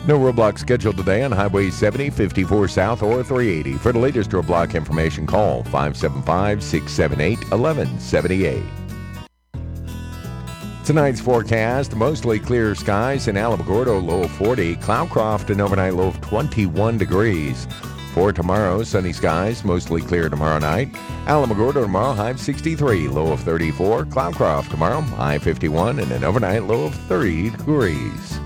No roadblock scheduled today on Highway 70, 54 South, or 380. For the latest roadblock information, call 575-678-1178. Tonight's forecast, mostly clear skies in Alamogordo, low of 40. Cloudcroft, an overnight low of 21 degrees. For tomorrow, sunny skies, mostly clear tomorrow night. Alamogordo tomorrow, high of 63, low of 34. Cloudcroft tomorrow, high 51, and an overnight low of 30 degrees.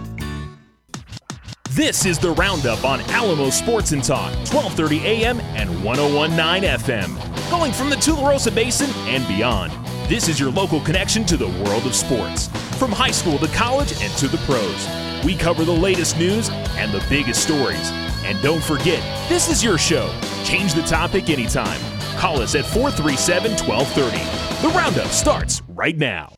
This is the Roundup on Alamo Sports and Talk, 1230 AM and 1019 FM. Going from the Tularosa Basin and beyond. This is your local connection to the world of sports. From high school to college and to the pros. We cover the latest news and the biggest stories. And don't forget, this is your show. Change the topic anytime. Call us at 437-1230. The Roundup starts right now.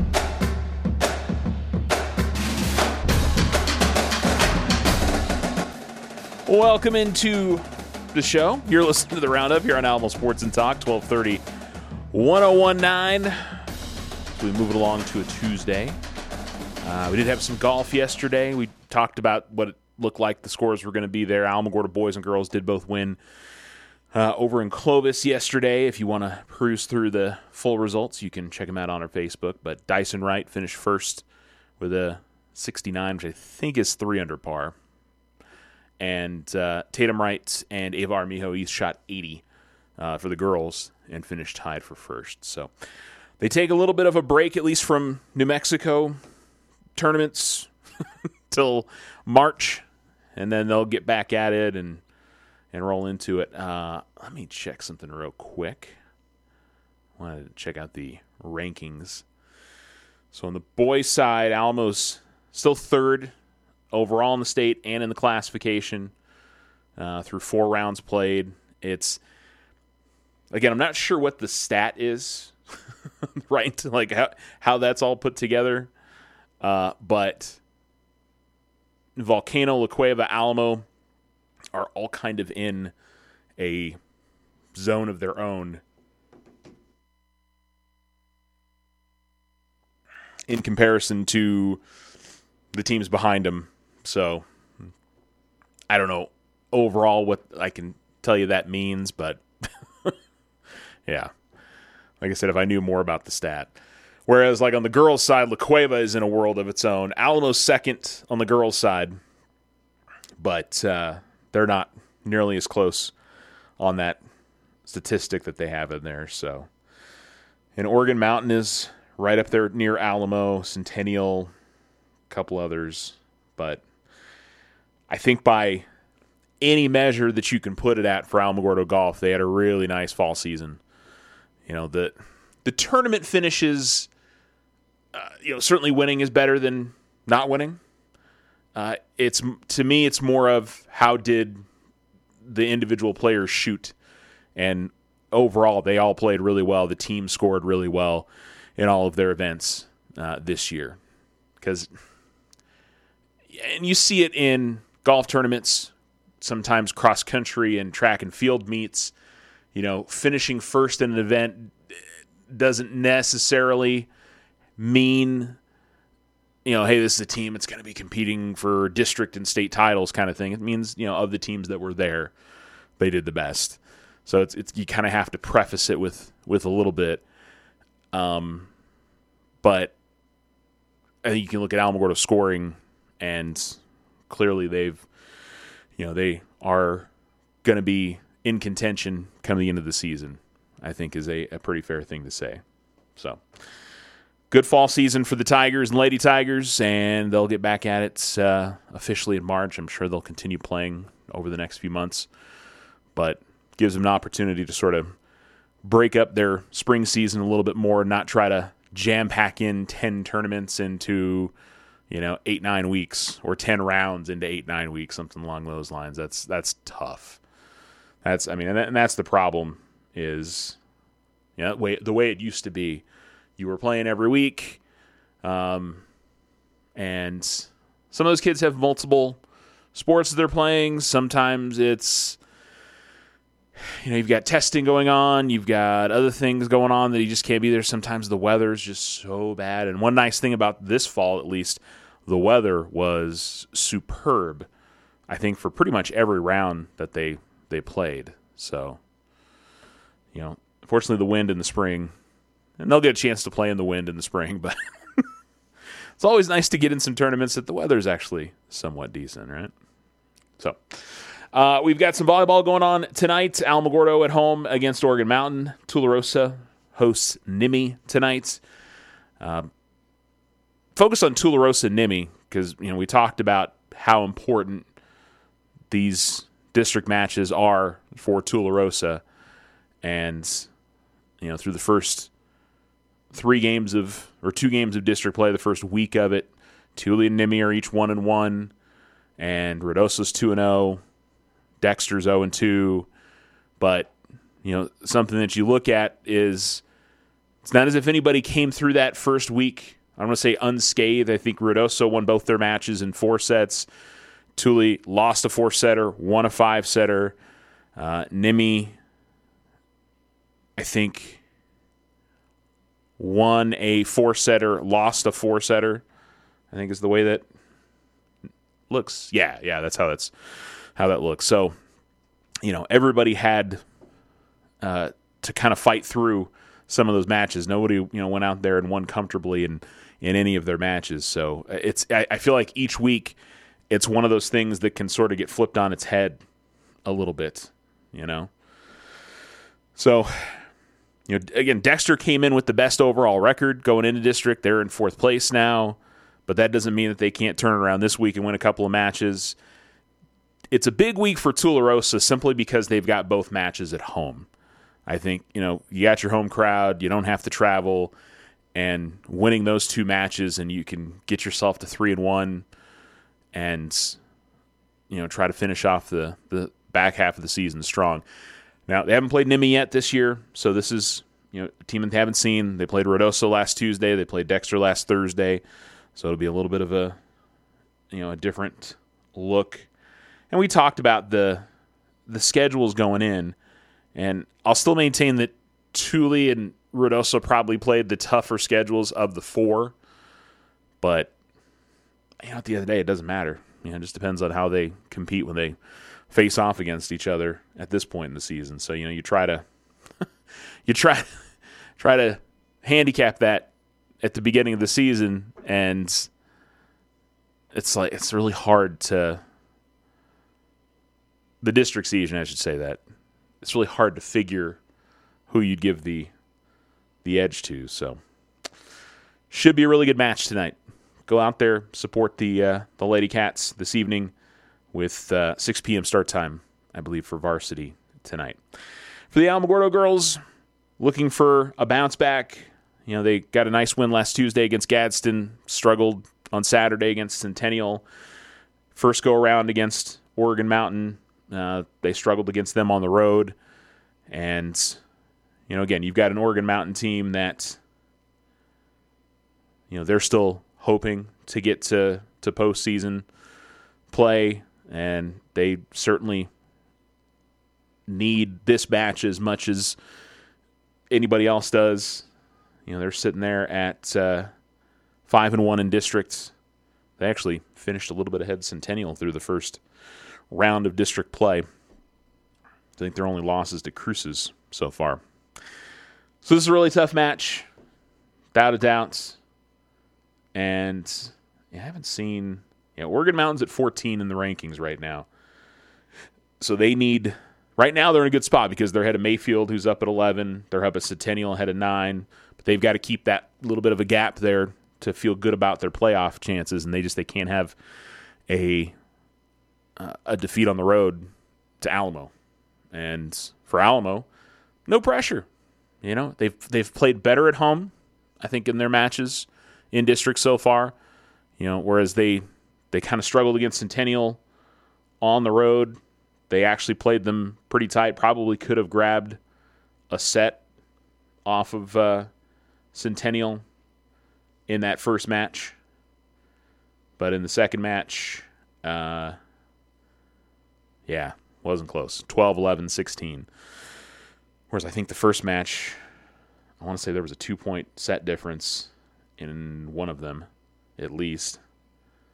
Welcome into the show. You're listening to the Roundup here on Alamo Sports and Talk, 1230, 1019. We move it along to a Tuesday. We did have some golf yesterday. We talked about what it looked like the scores were going to be there. Alamogordo boys and girls did both win over in Clovis yesterday. If you want to peruse through the full results, you can check them out on our Facebook. But Dyson Wright finished first with a 69, which I think is 3 under par. And Tatum Wright and Ava Armijo each shot 80 for the girls and finished tied for first. So they take a little bit of a break, at least from New Mexico tournaments till March, and then they'll get back at it and roll into it. Let me check something real quick. I wanted to check out the rankings. So on the boys' side, Alamo's still third overall in the state and in the classification through 4 rounds played. It's, again, I'm not sure what the stat is, right? Like how that's all put together. But Volcano, La Cueva, Alamo are all kind of in a zone of their own in comparison to the teams behind them. So I don't know overall what I can tell you that means, but yeah. Like I said, if I knew more about the stat. Whereas like on the girls' side, La Cueva is in a world of its own. Alamo's second on the girls' side, but they're not nearly as close on that statistic that they have in there. So, and Oregon Mountain is right up there near Alamo, Centennial, a couple others, but I think by any measure that you can put it at for Alamogordo golf, they had a really nice fall season. You know, the tournament finishes, certainly winning is better than not winning. It's, to me, it's more of how did the individual players shoot, and overall they all played really well. The team scored really well in all of their events this year, and you see it in golf tournaments, sometimes cross country and track and field meets. You know, finishing first in an event doesn't necessarily mean, hey, this is a team that's going to be competing for district and state titles kind of thing. It means, of the teams that were there, they did the best. So it's you kind of have to preface it with a little bit. But I think you can look at Alamogordo scoring, and clearly they are going to be in contention coming the end of the season, I think is a pretty fair thing to say. So, good fall season for the Tigers and Lady Tigers, and they'll get back at it officially in March. I'm sure they'll continue playing over the next few months, but gives them an opportunity to sort of break up their spring season a little bit more and not try to jam-pack in 10 tournaments into 8-9 weeks, or 10 rounds into 8-9 weeks, something along those lines. That's tough. And that's the problem is, the way it used to be. You were playing every week, and some of those kids have multiple sports that they're playing. Sometimes it's, you've got testing going on, you've got other things going on that you just can't be there. Sometimes the weather's just so bad. And one nice thing about this fall, at least, the weather was superb, I think, for pretty much every round that they played. So, unfortunately the wind in the spring, and they'll get a chance to play in the wind in the spring, but it's always nice to get in some tournaments that the weather's actually somewhat decent, right? So, we've got some volleyball going on tonight. Alamogordo at home against Oregon Mountain. Tularosa hosts Nimi tonight. Focus on Tularosa and Nimi because we talked about how important these district matches are for Tularosa, and through the first 2 games of district play, the first week of it, Tule and Nimi are each 1-1, and Ruidoso's 2-0, Dexter's 0-2, but something that you look at is it's not as if anybody came through that first week, I'm going to say unscathed. I think Ruidoso won both their matches in 4 sets. Tule lost a 4-setter, won a 5-setter. Nimi, I think, won a 4-setter, lost a 4-setter. I think is the way that looks. Yeah, that's how that looks. So, everybody had to kind of fight through some of those matches. Nobody, went out there and won comfortably in any of their matches. So I feel like each week it's one of those things that can sort of get flipped on its head a little bit, So, again, Dexter came in with the best overall record going into district. They're in 4th place now, but that doesn't mean that they can't turn around this week and win a couple of matches. It's a big week for Tularosa simply because they've got both matches at home. I think, you got your home crowd, you don't have to travel, and winning those 2 matches and you can get yourself to 3-1 and, try to finish off the back half of the season strong. Now, they haven't played Nimi yet this year, so this is, a team that they haven't seen. They played Ruidoso last Tuesday. They played Dexter last Thursday, so it'll be a little bit of a different look. And we talked about the schedules going in, and I'll still maintain that Tule and Ruidoso probably played the tougher schedules of the 4, but at the end of the day, it doesn't matter. It just depends on how they compete when they face off against each other at this point in the season. So you try to try to handicap that at the beginning of the season, and it's really hard to the district season. I should say that it's really hard to figure who you'd give the edge to. So should be a really good match tonight. Go out there, support the Lady Cats this evening with 6 p.m. start time, I believe, for varsity tonight. For the Alamogordo girls, looking for a bounce back. They got a nice win last Tuesday against Gadsden, struggled on Saturday against Centennial. First go-around against Oregon Mountain, they struggled against them on the road. And, again, you've got an Oregon Mountain team that, they're still hoping to get to postseason play, and they certainly need this match as much as anybody else does. They're sitting there at 5-1 in districts. They actually finished a little bit ahead of Centennial through the first round of district play. I think their only loss is to Cruces so far. So this is a really tough match, without a doubt. And I haven't seen... Oregon Mountain's at 14 in the rankings right now. So they need... Right now they're in a good spot because they're ahead of Mayfield, who's up at 11. They're up at Centennial, ahead of 9. But they've got to keep that little bit of a gap there to feel good about their playoff chances, and they can't have a defeat on the road to Alamo. And for Alamo, no pressure. They've played better at home, I think, in their matches in district so far. Whereas they kind of struggled against Centennial on the road. They actually played them pretty tight. Probably could have grabbed a set off of Centennial in that first match. But in the second match, wasn't close. 12-11, 16. Whereas I think the first match, I want to say there was a 2-point set difference in one of them, at least.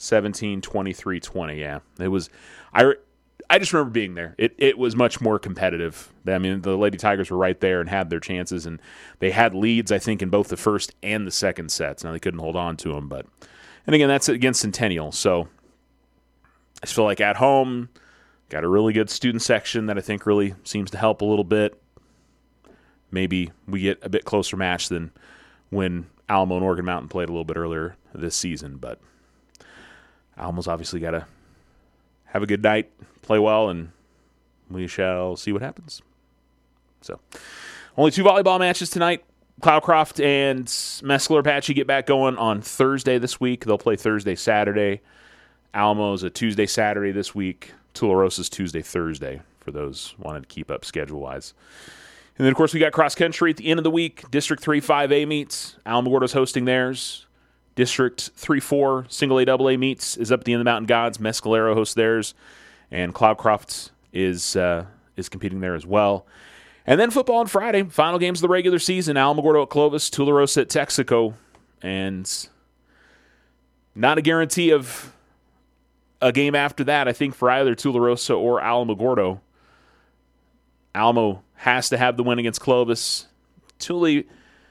17, 23, 20. Yeah, it was. I just remember being there. It was much more competitive. I mean, the Lady Tigers were right there and had their chances, and they had leads, I think, in both the first and the second sets. Now, they couldn't hold on to them, and again, that's against Centennial. So I just feel like at home, got a really good student section that I think really seems to help a little bit. Maybe we get a bit closer match than when Alamo and Oregon Mountain played a little bit earlier this season, but Alamo's obviously got to have a good night, play well, and we shall see what happens. So, only 2 volleyball matches tonight. Cloudcroft and Mescalero-Apache get back going on Thursday this week. They'll play Thursday, Saturday. Alamo's a Tuesday, Saturday this week. Tularosa's Tuesday, Thursday, for those wanting to keep up schedule-wise. And then, of course, we got cross-country at the end of the week. District 3 5A meets. Alamogordo's hosting theirs. District 3-4 single A double A meets is up at the end of the Mountain Gods. Mescalero hosts theirs, and Cloudcroft is competing there as well. And then football on Friday, final games of the regular season. Alamogordo at Clovis, Tularosa at Texaco, and not a guarantee of a game after that, I think, for either Tularosa or Alamogordo. Alamo has to have the win against Clovis. Tule,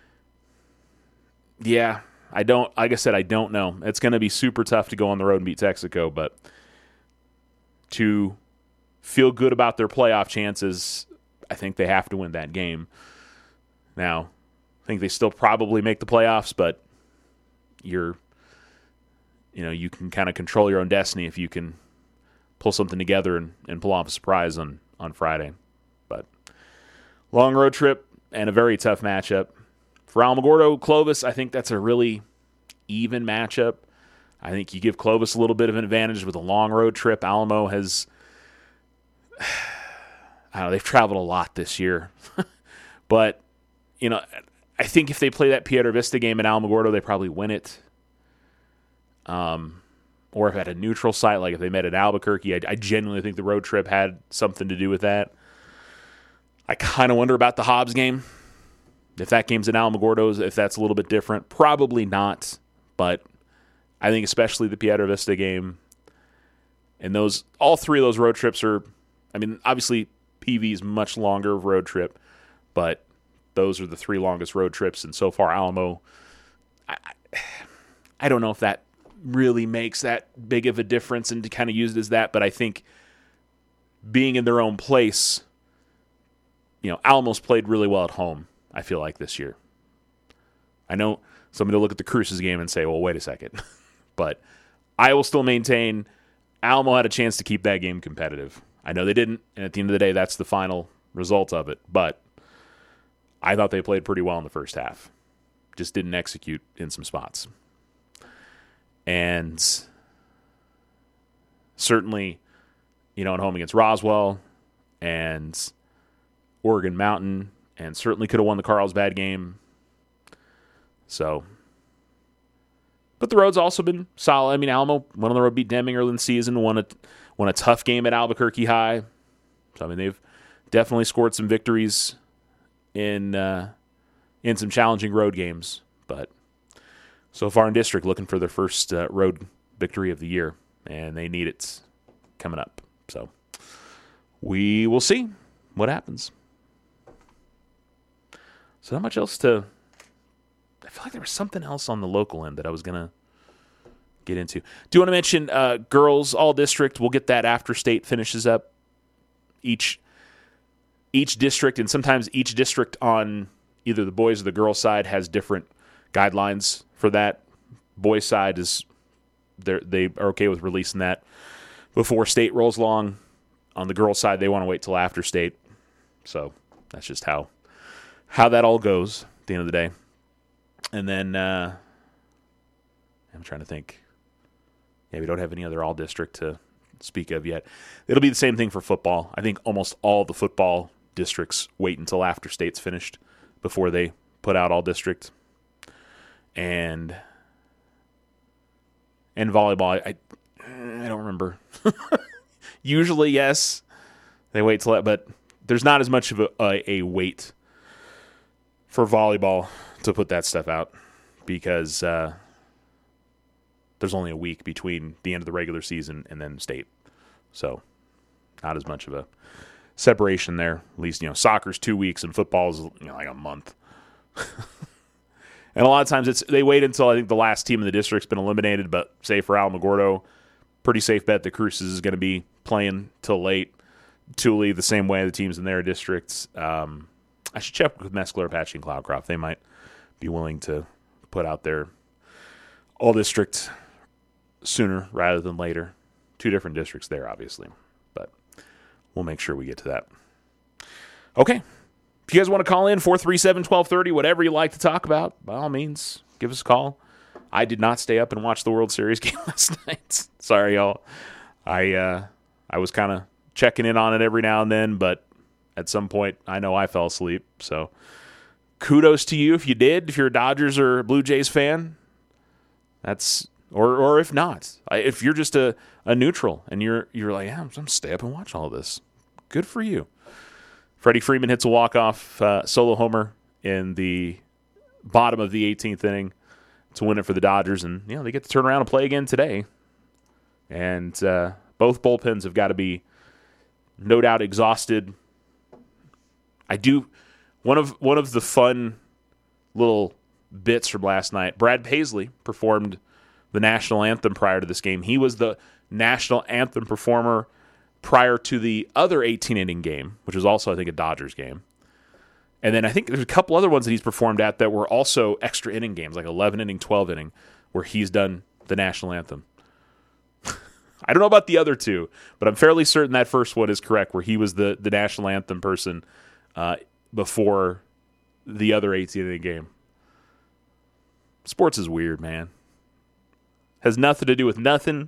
yeah. Like I said, I don't know. It's going to be super tough to go on the road and beat Texaco, but to feel good about their playoff chances, I think they have to win that game. Now, I think they still probably make the playoffs, but you can kind of control your own destiny if you can pull something together and pull off a surprise on Friday. But long road trip and a very tough matchup. For Alamogordo, Clovis, I think that's a really even matchup. I think you give Clovis a little bit of an advantage with a long road trip. Alamo has, they've traveled a lot this year. But, I think if they play that Piedra Vista game in Alamogordo, they probably win it. Or if at a neutral site, like if they met at Albuquerque, I genuinely think the road trip had something to do with that. I kind of wonder about the Hobbs game. If that game's in Alamogordo, if that's a little bit different, probably not. But I think especially the Piedra Vista game and all 3 of those road trips are, obviously PV is much longer road trip, but those are the 3 longest road trips. And so far, Alamo, I don't know if that really makes that big of a difference and to kind of use it as that. But I think being in their own place, Alamo's played really well at home. I feel like this year. I know somebody will look at the Cruces game and say, well, wait a second. But I will still maintain Alamo had a chance to keep that game competitive. I know they didn't, and at the end of the day, that's the final result of it. But I thought they played pretty well in the first half. Just didn't execute in some spots. And certainly, at home against Roswell and Oregon Mountain, and certainly could have won the Carlsbad game. So, but the road's also been solid. Alamo went on the road, beat Deming early in the season, won a tough game at Albuquerque High. So, they've definitely scored some victories in some challenging road games. But so far in district, looking for their first road victory of the year, and they need it coming up. So, we will see what happens. So not much else I feel like there was something else on the local end that I was going to get into. Do you want to mention girls all district? We'll get that after state finishes up. Each district, and sometimes each district on either the boys or the girls side has different guidelines for that. Boys side they are okay with releasing that before state rolls along. On the girls side, they want to wait till after state. So that's just how that all goes at the end of the day. And then I'm trying to think. Yeah, we don't have any other all-district to speak of yet. It'll be the same thing for football. I think almost all the football districts wait until after state's finished before they put out all-district. And volleyball, I don't remember. Usually, yes, they wait till that, but there's not as much of a wait for volleyball to put that stuff out because there's only a week between the end of the regular season and then state. So not as much of a separation there. At least, soccer's 2 weeks and football's like a month. And a lot of times they wait until I think the last team in the district's been eliminated, but say for Alamogordo, pretty safe bet that Cruces is going to be playing till late. Thule, the same way, the teams in their districts. I should check with Mescler, Apache, and Cloudcroft. They might be willing to put out their all-district sooner rather than later. 2 different districts there, obviously. But we'll make sure we get to that. Okay. If you guys want to call in, 437-1230, whatever you like to talk about, by all means, give us a call. I did not stay up and watch the World Series game last night. Sorry, y'all. I was kind of checking in on it every now and then, but at some point, I know I fell asleep. So kudos to you if you did. If you're a Dodgers or Blue Jays fan, that's or if not, if you're just a neutral and you're like, yeah, I'm gonna stay up and watch all this. Good for you. Freddie Freeman hits a walk-off solo homer in the bottom of the 18th inning to win it for the Dodgers, and they get to turn around and play again today. And both bullpens have got to be, no doubt, exhausted. One of the fun little bits from last night, Brad Paisley performed the national anthem prior to this game. He was the national anthem performer prior to the other 18-inning game, which was also, I think, a Dodgers game. And then I think there's a couple other ones that he's performed at that were also extra inning games, like 11-inning, 12-inning, where he's done the national anthem. I don't know about the other two, but I'm fairly certain that first one is correct, where he was the national anthem person before the other 18-inning game. Sports is weird, man. Has nothing to do with nothing.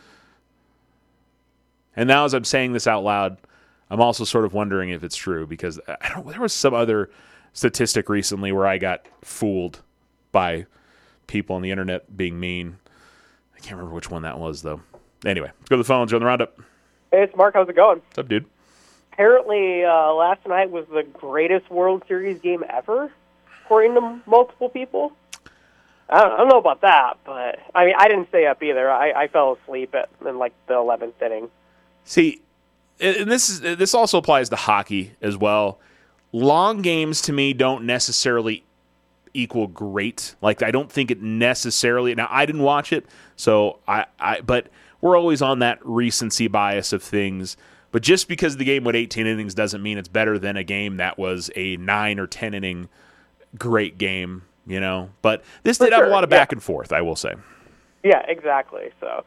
And now as I'm saying this out loud, I'm also sort of wondering if it's true, because there was some other statistic recently where I got fooled by people on the internet being mean. I can't remember which one that was, though. Anyway, let's go to the phones. You're on the roundup. Hey, it's Mark. How's it going? What's up, dude? Apparently, last night was the greatest World Series game ever, according to multiple people. I don't know about that, but I mean, I didn't stay up either. I fell asleep in like the 11th inning. See, and this also applies to hockey as well. Long games to me don't necessarily equal great. Like, I don't think it necessarily. Now, I didn't watch it, so but we're always on that recency bias of things. But just because the game went 18 innings doesn't mean it's better than a game that was a 9 or 10 inning great game, But this did have a lot of back and forth, I will say. Yeah, exactly. So,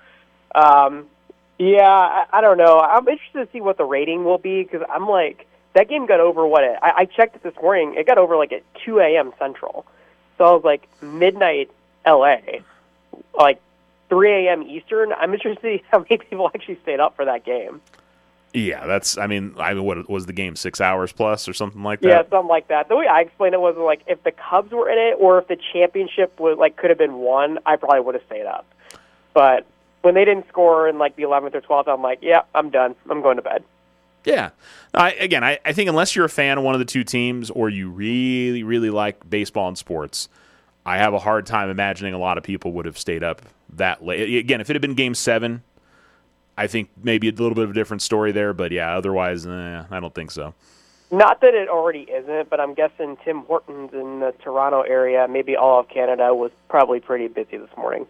I don't know. I'm interested to see what the rating will be, because I'm like, that game got over I checked it this morning. It got over like at 2 a.m. Central. So I was like, midnight L.A., like 3 a.m. Eastern. I'm interested to see how many people actually stayed up for that game. Yeah, what was the game, 6 hours plus or something like that? Yeah, something like that. The way I explained it was like, if the Cubs were in it or if the championship could have been won, I probably would have stayed up. But when they didn't score in like the 11th or 12th, I'm like, yeah, I'm done. I'm going to bed. Yeah. I think unless you're a fan of one of the two teams or you really, really like baseball and sports, I have a hard time imagining a lot of people would have stayed up that late. Again, if it had been Game 7, I think maybe a little bit of a different story there. But, yeah, otherwise, I don't think so. Not that it already isn't, but I'm guessing Tim Hortons in the Toronto area, maybe all of Canada, was probably pretty busy this morning.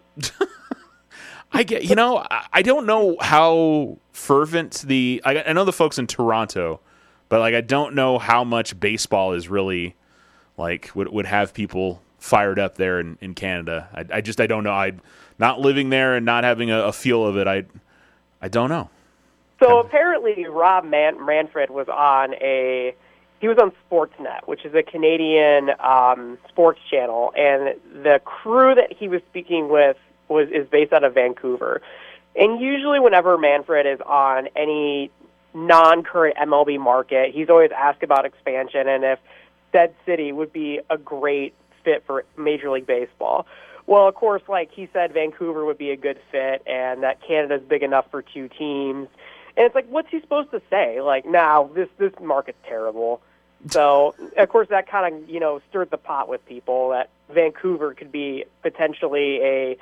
I don't know how fervent I know the folks in Toronto, but I don't know how much baseball is really would have people fired up there in Canada. I don't know. I'm not living there and not having a feel of it. I don't know. So apparently Rob Manfred was on Sportsnet, which is a Canadian sports channel, and the crew that he was speaking with is based out of Vancouver. And usually whenever Manfred is on any non-current MLB market, he's always asked about expansion and if said city would be a great fit for Major League Baseball. Well, of course, like he said, Vancouver would be a good fit and that Canada's big enough for 2 teams. And it's like, what's he supposed to say? Like, now this market's terrible. So, of course, that kind of, stirred the pot with people that Vancouver could be potentially a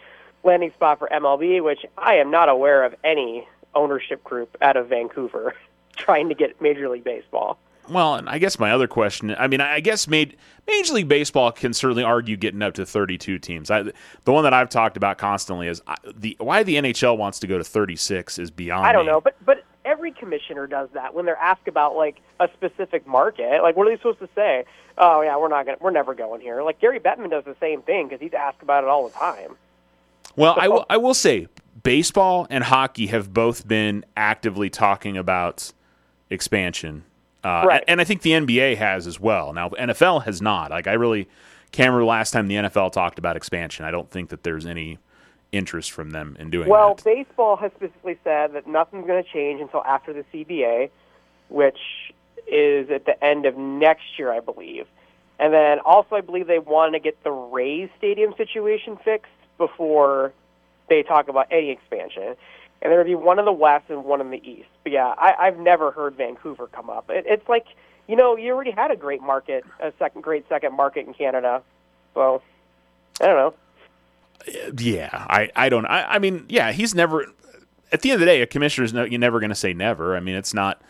landing spot for MLB, which I am not aware of any ownership group out of Vancouver trying to get Major League Baseball. Well, and I guess my other question, I guess Major League Baseball can certainly argue getting up to 32 teams. The one that I've talked about constantly is why the NHL wants to go to 36 is beyond I don't me. know, but every commissioner does that when they're asked about like a specific market. Like, what are they supposed to say? Oh yeah, we're never going here. Like Gary Bettman does the same thing because he's asked about it all the time. Well, I will say baseball and hockey have both been actively talking about expansion. Right. And I think the NBA has as well. Now, NFL has not. Like, I really can't remember the last time the NFL talked about expansion. I don't think that there's any interest from them in doing Well, that. baseball has specifically said that nothing's going to change until after the CBA, which is at the end of next year, I believe. And then also I believe they want to get the Rays stadium situation fixed before they talk about any expansion. And there would be one in the West and one in the East. But yeah, I've never heard Vancouver come up. It's like, you already had a great second market in Canada. So, I don't know. Yeah, I don't. I mean, yeah, he's never. At the end of the day, a commissioner's you're never going to say never. I mean, it's not,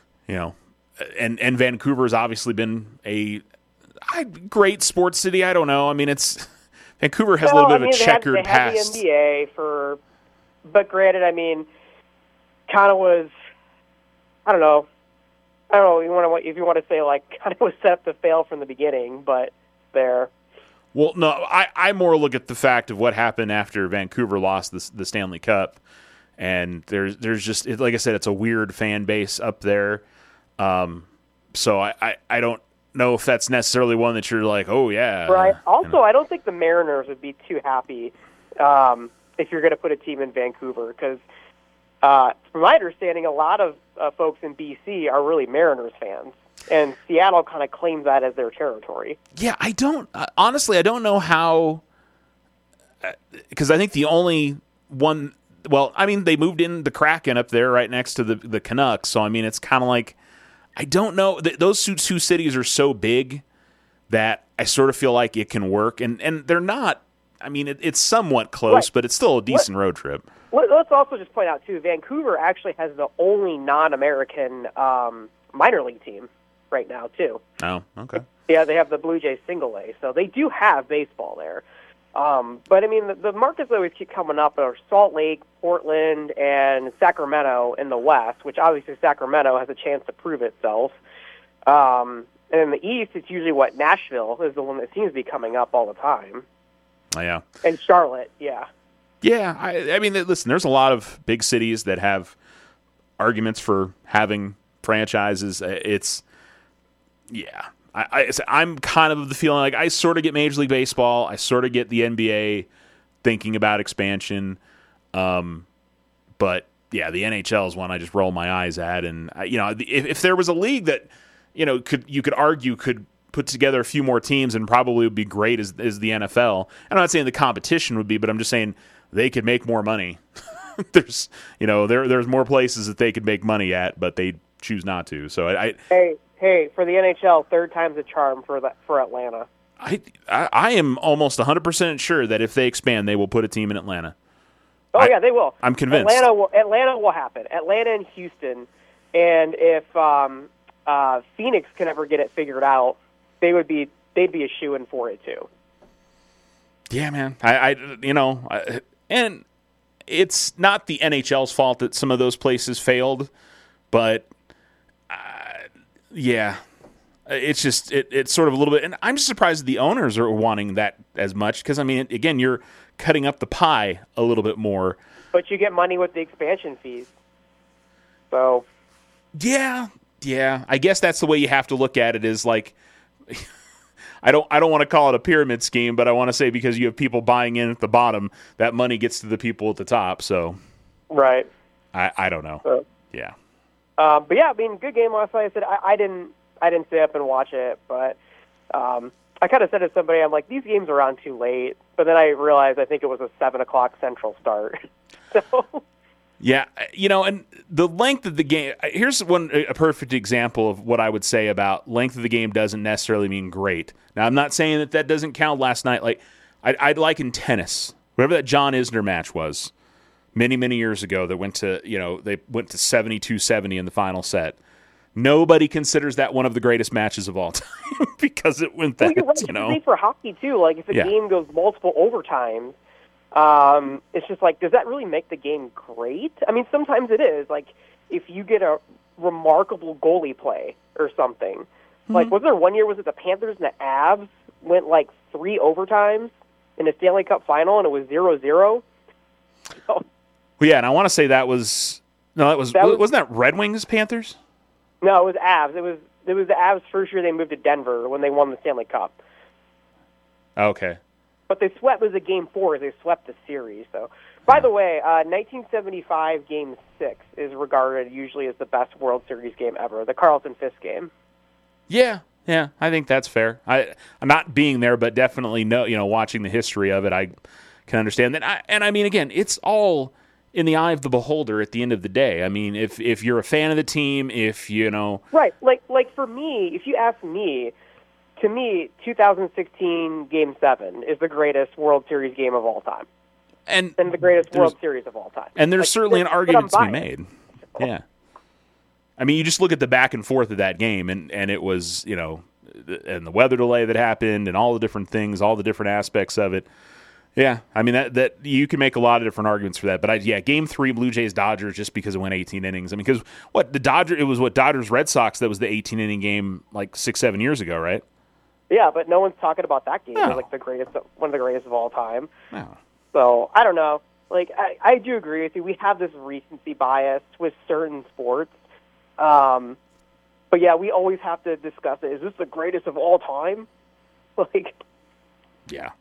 and Vancouver's obviously been a great sports city. I don't know. I mean, Vancouver has a little bit of a checkered past. They had the NBA but granted, I mean, kind of was, I don't know. If you want to say like kind of was set up to fail from the beginning, but there. Well, no, I more look at the fact of what happened after Vancouver lost the Stanley Cup, and there's just, like I said, it's a weird fan base up there. So I don't know if that's necessarily one that you're like, oh yeah. Right. Also, I don't think the Mariners would be too happy if you're going to put a team in Vancouver, because from my understanding, a lot of folks in BC are really Mariners fans. And Seattle kind of claims that as their territory. Yeah, I don't honestly. I don't know how, because I think the only one. Well, I mean, they moved in the Kraken up there, right next to the Canucks. So I mean, it's kind of like, I don't know. Those two cities are so big that I sort of feel like it can work, and they're not. I mean, it's somewhat close, right, but it's still a decent road trip. Let's also just point out too, Vancouver actually has the only non-American minor league team right now, too. Oh, okay. Yeah, they have the Blue Jays single A, so they do have baseball there. But, I mean, the markets that always keep coming up are Salt Lake, Portland, and Sacramento in the West, which obviously Sacramento has a chance to prove itself. And in the East, it's usually Nashville is the one that seems to be coming up all the time. Oh, yeah. And Charlotte, yeah. Yeah, I mean, listen, there's a lot of big cities that have arguments for having franchises. I'm kind of the feeling like I sort of get Major League Baseball. I sort of get the NBA thinking about expansion. But, yeah, the NHL is one I just roll my eyes at. And, if there was a league that, you could argue could put together a few more teams and probably would be great as the NFL. I'm not saying the competition would be, but I'm just saying they could make more money. There's more places that they could make money at, but they choose not to. So Hey, for the NHL, third time's a charm for Atlanta. I am almost 100% sure that if they expand, they will put a team in Atlanta. Oh, yeah, they will. I'm convinced. Atlanta will happen. Atlanta and Houston. And if Phoenix can ever get it figured out, they'd be a shoo-in for it too. Yeah, man. And it's not the NHL's fault that some of those places failed, but yeah, it's just it's sort of a little bit. And I'm just surprised that the owners are wanting that as much, because I mean, again, you're cutting up the pie a little bit more. But you get money with the expansion fees. So yeah. I guess that's the way you have to look at it. Is like, I don't want to call it a pyramid scheme, but I want to say because you have people buying in at the bottom, that money gets to the people at the top. So, right. I don't know. So, yeah. But yeah, I mean, good game last night. I said I didn't stay up and watch it, but I kind of said to somebody, I'm like, these games are on too late. But then I realized I think it was a 7:00 Central start. So. Yeah, and the length of the game, here's a perfect example of what I would say about length of the game doesn't necessarily mean great. Now, I'm not saying that doesn't count last night. Like, I'd liken tennis, whatever that John Isner match was many, many years ago that went to, they went to 72-70 in the final set. Nobody considers that one of the greatest matches of all time because it went that, well, you're right. For hockey, too. Like, if a game goes multiple overtimes, it's just like, does that really make the game great? I mean, sometimes it is. Like, if you get a remarkable goalie play or something. Mm-hmm. Like, was there one year, was it the Panthers and the Avs went, like, 3 overtimes in a Stanley Cup final, and it was 0-0? So, well, yeah, and I want to say wasn't that Red Wings Panthers? No, it was Avs. It was the Avs' first year they moved to Denver when they won the Stanley Cup. Okay. But they swept, it was a Game 4. They swept the series. So, by the way, 1975 Game 6 is regarded usually as the best World Series game ever, the Carlton Fisk game. Yeah, I think that's fair. I'm not being there, but definitely watching the history of it, I can understand that. And I mean, again, it's all in the eye of the beholder at the end of the day. I mean, if you're a fan of the team, right, like for me, if you ask me, to me, 2016 Game 7 is the greatest World Series game of all time, and the greatest World Series of all time. And there's certainly an argument to be made. Yeah, I mean, you just look at the back and forth of that game, and it was and the weather delay that happened, and all the different things, all the different aspects of it. Yeah, I mean that you can make a lot of different arguments for that, but Game 3, Blue Jays Dodgers, just because it went 18 innings. I mean, because Dodgers Red Sox that was the 18-inning game like 6-7 years ago, right? Yeah, but no one's talking about that game as like one of the greatest of all time. No. So I don't know. Like I do agree with you. We have this recency bias with certain sports, but yeah, we always have to discuss it. Is this the greatest of all time? Like, yeah,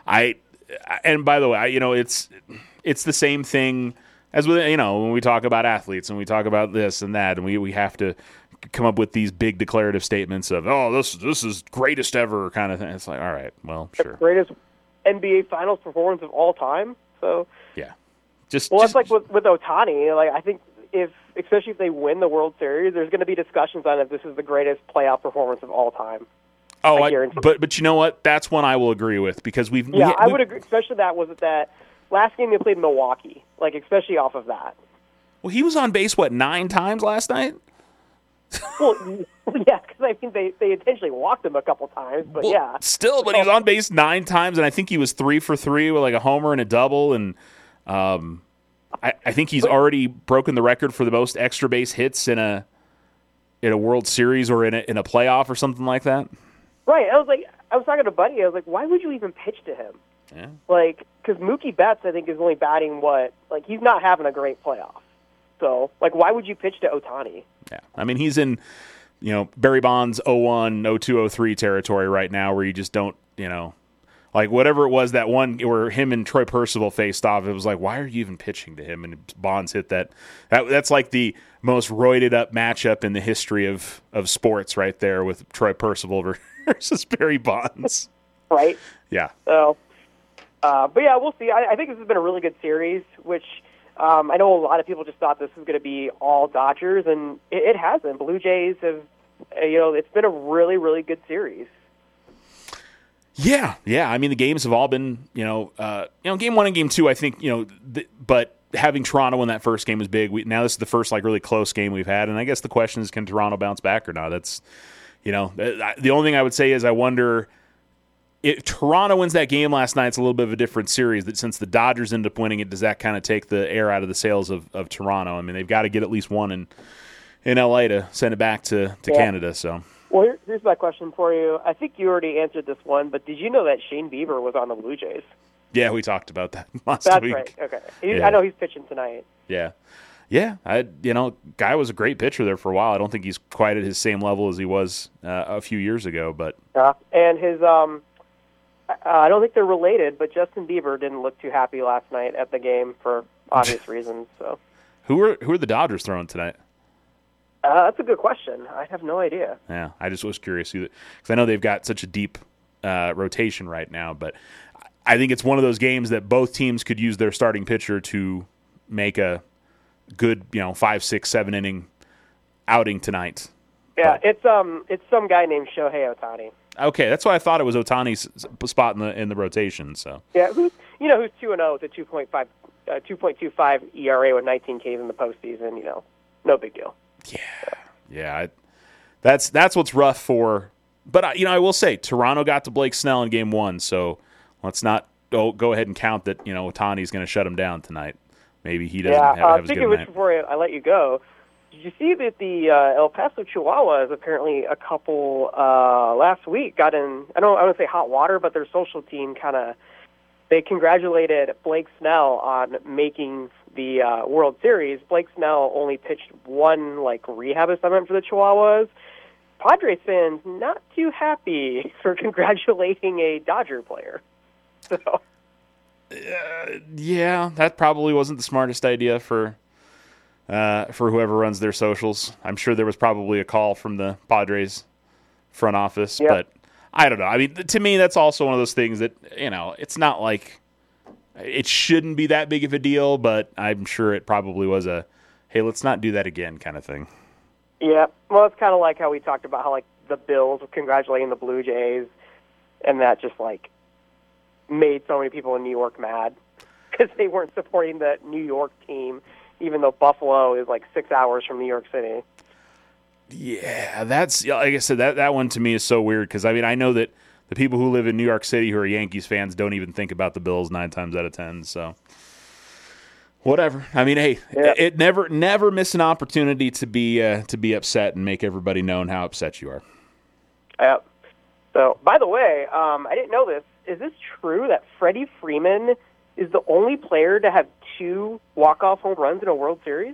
And by the way, it's the same thing as with when we talk about athletes and we talk about this and that, and we have to come up with these big declarative statements of this is greatest ever kind of thing. It's like, all right, well, sure, the greatest NBA Finals performance of all time. So yeah, that's like with Ohtani. Like I think especially if they win the World Series, there's going to be discussions on if this is the greatest playoff performance of all time. Oh, but you know what? That's one I will agree with because I would agree. Especially that last game they played in Milwaukee. Like especially off of that. Well, he was on base 9 times last night. Well, yeah, because I mean they intentionally walked him a couple times, but yeah. Still, but he was on base 9 times, and I think he was 3 for 3 with like a homer and a double, and I think he's already broken the record for the most extra base hits in a World Series or in a playoff or something like that. Right. I was talking to Buddy. I was like, why would you even pitch to him? Yeah. Like, because Mookie Betts, I think, is only batting he's not having a great playoff. So, why would you pitch to Ohtani? Yeah. I mean, he's in, Barry Bonds 01, 02, 03 territory right now where you just don't, whatever it was, that one where him and Troy Percival faced off, it was like, why are you even pitching to him? And Bonds hit that. That's like the most roided up matchup in the history of sports right there with Troy Percival versus Barry Bonds. Right. Yeah. So, but yeah, we'll see. I think this has been a really good series, which I know a lot of people just thought this was going to be all Dodgers, and it hasn't. Blue Jays have, it's been a really, really good series. Yeah. I mean, the games have all been, Game 1 and Game 2, I think, but having Toronto in that first game was big. Now this is the first really close game we've had, and I guess the question is, can Toronto bounce back or not? That's, the only thing I would say is I wonder if Toronto wins that game last night. It's a little bit of a different series. That since the Dodgers end up winning it, does that kind of take the air out of the sails of Toronto? I mean, they've got to get at least one in LA to send it back to Canada. So. Well, here's my question for you. I think you already answered this one, but did you know that Shane Bieber was on the Blue Jays? Yeah, we talked about that last week. That's right. Okay. I know he's pitching tonight. Yeah. Yeah. Guy was a great pitcher there for a while. I don't think he's quite at his same level as he was a few years ago, but. And his, I don't think they're related, but Justin Bieber didn't look too happy last night at the game for obvious reasons. So. Who are the Dodgers throwing tonight? That's a good question. I have no idea. Yeah, I just was curious because I know they've got such a deep rotation right now, but I think it's one of those games that both teams could use their starting pitcher to make a good, 5, 6, 7 inning outing tonight. Yeah, it's some guy named Shohei Ohtani. Okay, that's why I thought it was Ohtani's spot in the rotation. So yeah, you know who's 2-0 with a 2.25 ERA with 19 Ks in the postseason. You know, no big deal. Yeah. That's what's rough for. But I will say Toronto got to Blake Snell in Game 1, so let's not go ahead and count that. Ohtani's going to shut him down tonight. Maybe he doesn't have as good speaking of which, before I let you go, did you see that the El Paso Chihuahuas, apparently a couple last week, got in, I don't want to say hot water, but their social team they congratulated Blake Snell on making the World Series. Blake Snell only pitched one rehab assignment for the Chihuahuas. Padres fans not too happy for congratulating a Dodger player. So, yeah, that probably wasn't the smartest idea for whoever runs their socials. I'm sure there was probably a call from the Padres front office, but I don't know. I mean, to me, that's also one of those things that, it's not like it shouldn't be that big of a deal, but I'm sure it probably was a, hey, let's not do that again kind of thing. Yeah, well, it's kind of like how we talked about how, the Bills were congratulating the Blue Jays, and that just, made so many people in New York mad because they weren't supporting the New York team, even though Buffalo is, 6 hours from New York City. Yeah, that's, like I said, that one to me is so weird because, I know that the people who live in New York City who are Yankees fans don't even think about the Bills 9 times out of 10, so whatever. Hey, it never miss an opportunity to be upset and make everybody know how upset you are. Yeah. So, by the way, I didn't know this. Is this true that Freddie Freeman is the only player to have 2 walk-off home runs in a World Series?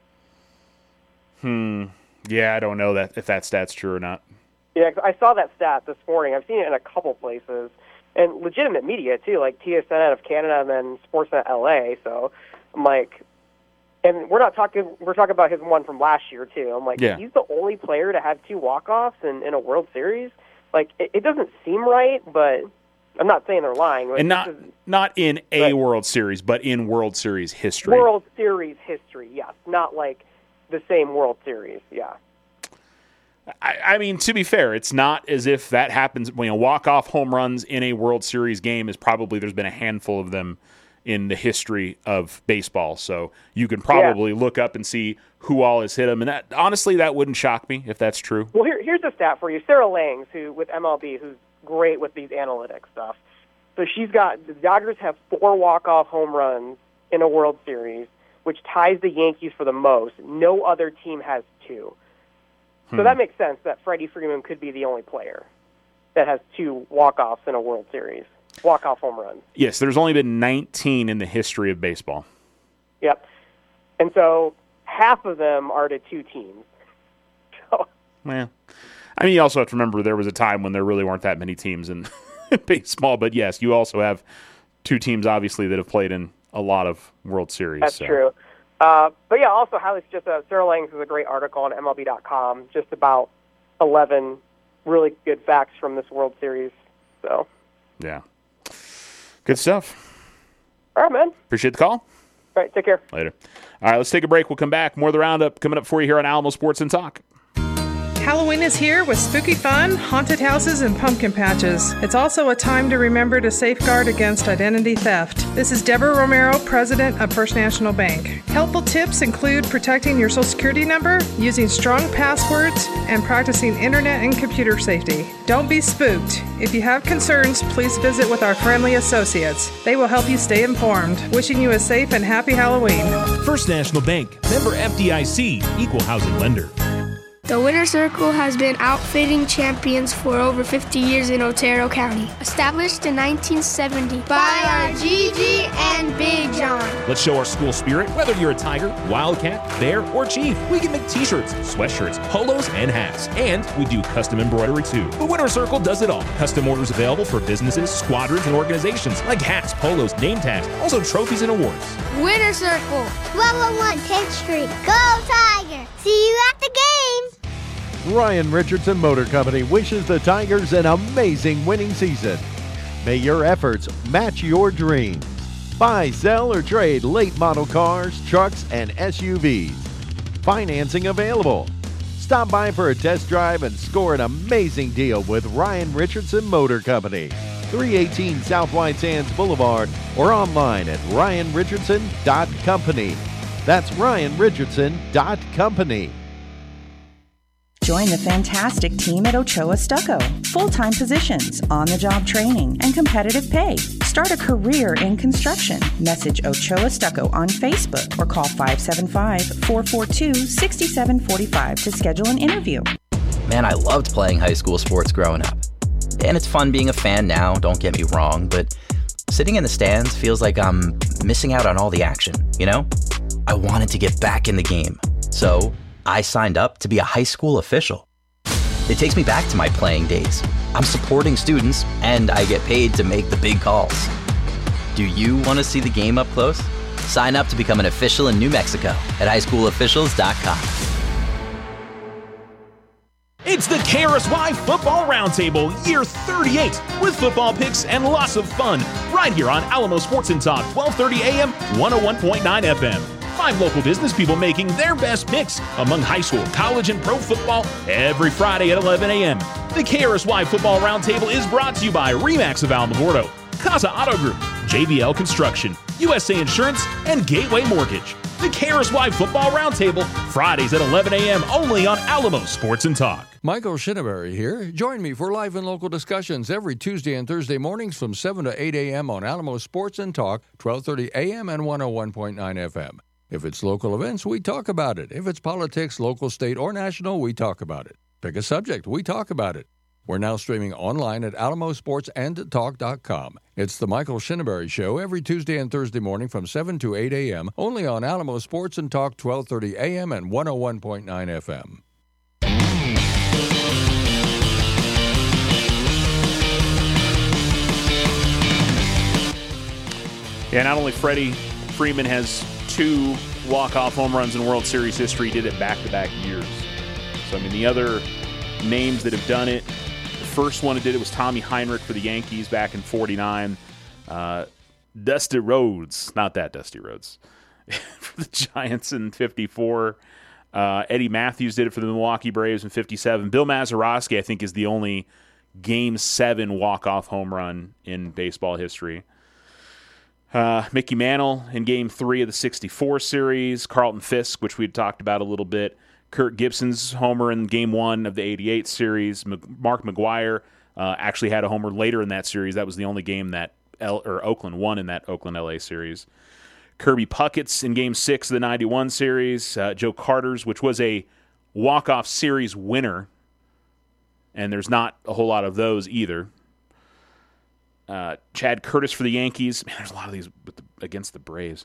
Yeah, I don't know if that stat's true or not. Yeah, I saw that stat this morning. I've seen it in a couple places, and legitimate media too, like TSN out of Canada and then Sportsnet LA. So I'm and we're talking about his one from last year too. I'm he's the only player to have 2 walk-offs in a World Series. It doesn't seem right, but I'm not saying they're lying. And not in a World Series, but in World Series history. World Series history, yes. Not the same World Series, yeah. To be fair, it's not as if that happens when walk-off home runs in a World Series game is probably there's been a handful of them in the history of baseball. So you can probably look up and see who all has hit them. And that honestly, that wouldn't shock me if that's true. Well, here's a stat for you. Sarah Langs, who with MLB, who's great with these analytics stuff. So the Dodgers have 4 walk-off home runs in a World Series, which ties the Yankees for the most. No other team has 2. So that makes sense that Freddie Freeman could be the only player that has 2 walk-offs in a World Series, walk-off home runs. Yes, there's only been 19 in the history of baseball. Yep. And so half of them are to 2 teams. So. Yeah. You also have to remember there was a time when there really weren't that many teams in baseball. But, yes, you also have 2 teams, obviously, that have played in a lot of World Series. That's true. But, yeah, also, highly just Sarah Langs has a great article on MLB.com just about 11 really good facts from this World Series. So, yeah. Good stuff. All right, man. Appreciate the call. All right, take care. Later. All right, let's take a break. We'll come back. More of the Roundup coming up for you here on Alamo Sports and Talk. Halloween is here with spooky fun, haunted houses, and pumpkin patches. It's also a time to remember to safeguard against identity theft. This is Deborah Romero, president of First National Bank. Helpful tips include protecting your Social Security number, using strong passwords, and practicing internet and computer safety. Don't be spooked. If you have concerns, please visit with our friendly associates. They will help you stay informed. Wishing you a safe and happy Halloween. First National Bank, member FDIC, equal housing lender. The Winter Circle has been outfitting champions for over 50 years in Otero County. Established in 1970 by our Gigi and Big John. Let's show our school spirit, whether you're a Tiger, Wildcat, Bear, or Chief. We can make t-shirts, sweatshirts, polos, and hats. And we do custom embroidery too. The Winter Circle does it all. Custom orders available for businesses, squadrons, and organizations like hats, polos, name tags, also trophies and awards. Winter Circle, 1201 10th Street. Go Tiger! See you at the game! Ryan Richardson Motor Company wishes the Tigers an amazing winning season. May your efforts match your dreams. Buy, sell, or trade late model cars, trucks, and SUVs. Financing available. Stop by for a test drive and score an amazing deal with Ryan Richardson Motor Company. 318 South White Sands Boulevard, or online at ryanrichardson.company. That's ryanrichardson.company. Join the fantastic team at Ochoa Stucco. Full-time positions, on-the-job training, and competitive pay. Start a career in construction. Message Ochoa Stucco on Facebook or call 575-442-6745 to schedule an interview. Man, I loved playing high school sports growing up. And it's fun being a fan now, don't get me wrong, but sitting in the stands feels like I'm missing out on all the action, you know? I wanted to get back in the game. So I signed up to be a high school official. It takes me back to my playing days. I'm supporting students, and I get paid to make the big calls. Do you want to see the game up close? Sign up to become an official in New Mexico at highschoolofficials.com. It's the KRSY Football Roundtable, year 38, with football picks and lots of fun, right here on Alamo Sports and Talk, 1230 AM, 101.9 FM. 5 local business people making their best picks among high school, college, and pro football every Friday at 11 a.m. The KRSY Football Roundtable is brought to you by RE/MAX of Alamogordo, Casa Auto Group, JVL Construction, USA Insurance, and Gateway Mortgage. The KRSY Football Roundtable, Fridays at 11 a.m. only on Alamo Sports and Talk. Michael Shinneberry here. Join me for live and local discussions every Tuesday and Thursday mornings from 7 to 8 a.m. on Alamo Sports and Talk, 1230 a.m. and 101.9 FM. If it's local events, we talk about it. If it's politics, local, state, or national, we talk about it. Pick a subject, we talk about it. We're now streaming online at alamosportsandtalk.com. It's the Michael Shinneberry Show every Tuesday and Thursday morning from 7 to 8 a.m. only on Alamo Sports and Talk, 1230 a.m. and 101.9 FM. Yeah, not only Freddie Freeman has 2 walk-off home runs in World Series history, he did it back-to-back years. So, I mean, the other names that have done it, the first one who did it was Tommy Heinrich for the Yankees back in 49. Dusty Rhodes, not that Dusty Rhodes, for the Giants in 54. Eddie Matthews did it for the Milwaukee Braves in 57. Bill Mazeroski, I think, is the only Game 7 walk-off home run in baseball history. Mickey Mantle in Game 3 of the 64 series. Carlton Fisk, which we had talked about a little bit. Kirk Gibson's homer in Game 1 of the 88 series. Mark McGwire actually had a homer later in that series. That was the only game that Oakland won in that Oakland-LA series. Kirby Puckett's in Game 6 of the 91 series. Joe Carter's, which was a walk-off series winner, and there's not a whole lot of those either. Chad Curtis for the Yankees. Man, there's a lot of these against the Braves.